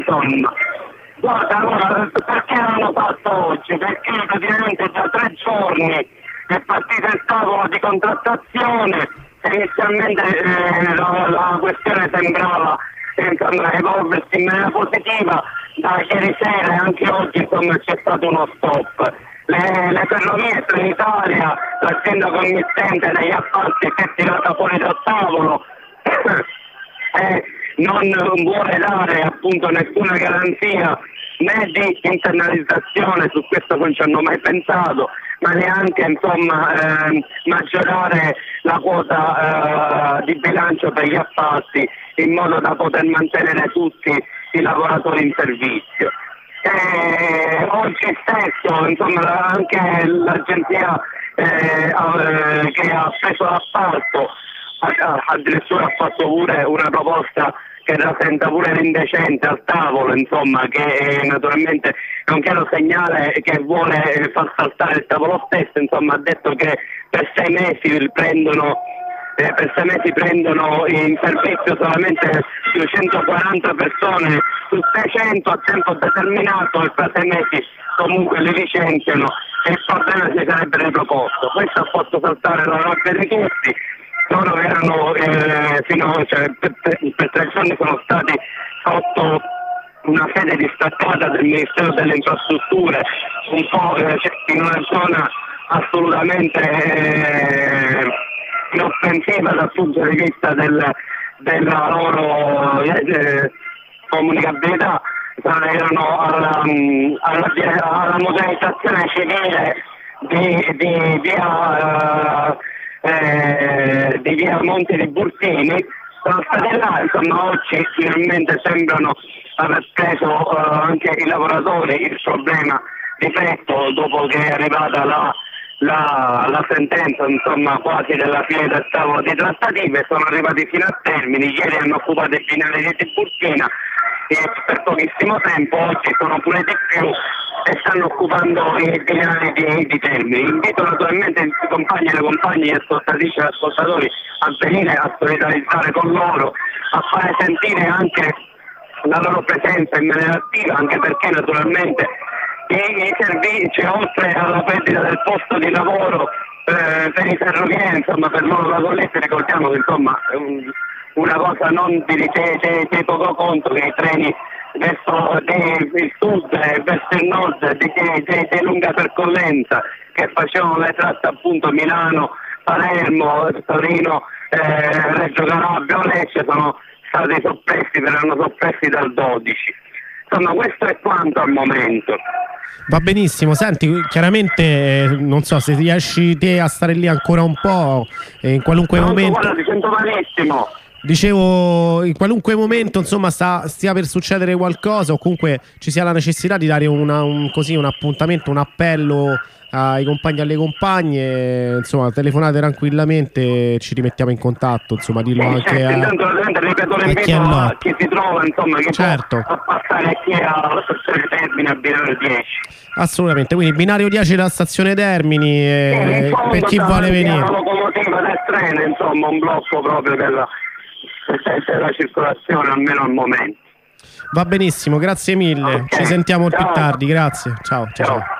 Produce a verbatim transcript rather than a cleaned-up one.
insomma. Guarda, allora, perché l'hanno fatto oggi? Perché praticamente da tre giorni è partito il tavolo di contrattazione. Inizialmente eh, la, la questione sembrava eh, insomma, evolversi in maniera positiva. Da ieri sera e anche oggi insomma, c'è stato uno stop. Le, le ferrovie Trenitalia, l'azienda committente degli appalti, si è tirata fuori dal tavolo e non vuole dare appunto nessuna garanzia né di internalizzazione, su questo non ci hanno mai pensato, ma neanche insomma eh, maggiorare la quota eh, di bilancio per gli appalti in modo da poter mantenere tutti i lavoratori in servizio. Eh, oggi stesso insomma anche l'agenzia eh, eh, che ha preso l'appalto addirittura ha fatto pure una proposta che rappresenta pure l'indecente al tavolo, insomma, che è, naturalmente è un chiaro segnale che vuole far saltare il tavolo stesso, insomma ha detto che per sei mesi prendono eh, per sei mesi prendono in servizio solamente duecentoquaranta persone su seicento a tempo determinato e fra sei mesi comunque li licenziano e il problema si sarebbe riproposto. Questo ha fatto saltare la rabbia di tutti. Loro erano eh, fino cioè, per, per tre giorni sono stati sotto una sede distaccata del Ministero delle Infrastrutture, un po' eh, in una zona assolutamente eh, inoffensiva dal punto di vista del, della loro eh, comunicabilità. Erano alla, alla, alla modernizzazione civile di, di via uh, eh, di via Monte dei Bursini, sono stati là, insomma oggi finalmente sembrano aver preso uh, anche i lavoratori il problema di petto dopo che è arrivata la, la, la sentenza insomma quasi della fine del tavolo di trattative, sono arrivati fino a termine, ieri hanno occupato i binari di Tiburtina e per pochissimo tempo, oggi sono pure di più e stanno occupando i binari di, di Termini. Invito naturalmente i compagni e le compagne, gli ascoltatrici e ascoltatori a venire a solidarizzare con loro, a fare sentire anche la loro presenza in maniera attiva, anche perché naturalmente i, i servizi, oltre alla perdita del posto di lavoro eh, per i ferrovieri, insomma per loro lavoratori, ricordiamo che insomma um, una cosa non di c'è poco conto che i treni verso il sud e verso il nord di, di, di, di lunga percorrenza che facevano le tratte appunto Milano, Palermo, Torino, eh, Reggio Calabria o Lecce sono stati soppressi, verranno soppressi dal dodici. Insomma questo è quanto al momento. Va benissimo, senti, chiaramente eh, non so se riesci te a stare lì ancora un po', eh, in qualunque no, momento. Guarda, ti sento malissimo. Dicevo, in qualunque momento insomma sta, stia per succedere qualcosa o comunque ci sia la necessità di dare una, un, così, un appuntamento, un appello ai compagni e alle compagne, insomma telefonate tranquillamente, ci rimettiamo in contatto, insomma dillo sì, anche certo, a, intanto ripeto l'invito a, a chi si trova, insomma, che certo. può a passare qui alla stazione Termini a binario dieci. Assolutamente, quindi binario dieci della stazione Termini eh, sì, per chi vuole venire. La locomotiva del treno, insomma un blocco proprio della, della circolazione, almeno al momento. Va benissimo, grazie mille, okay. Ci sentiamo ciao. Più tardi, grazie, ciao, ciao. ciao.